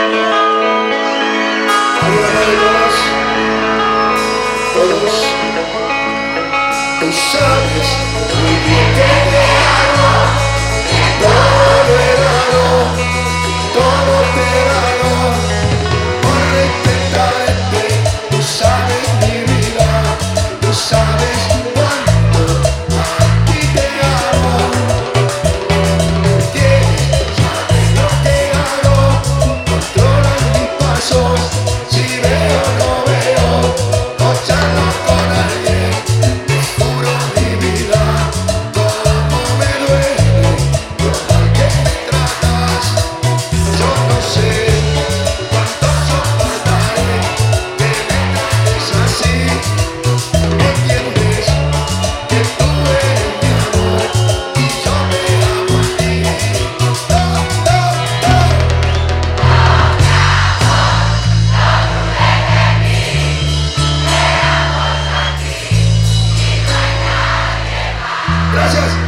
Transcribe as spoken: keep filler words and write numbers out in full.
Todos, tú sabes muy bien que te amo, todo el amo, todo te amo, por respetarte, tú sabes mi vida, tú sabes cuánto a ti te amo, tienes, sabes lo que hago, controlas mis pasos, si veo o no veo, o charlo con alguien, te juro mi vida, cómo me duele, lo mal que me tratas, yo no sé cuánto soportaré, que me trates así, entiendes que tú eres mi amor, y yo me amo a ti, no, no, no. Gracias.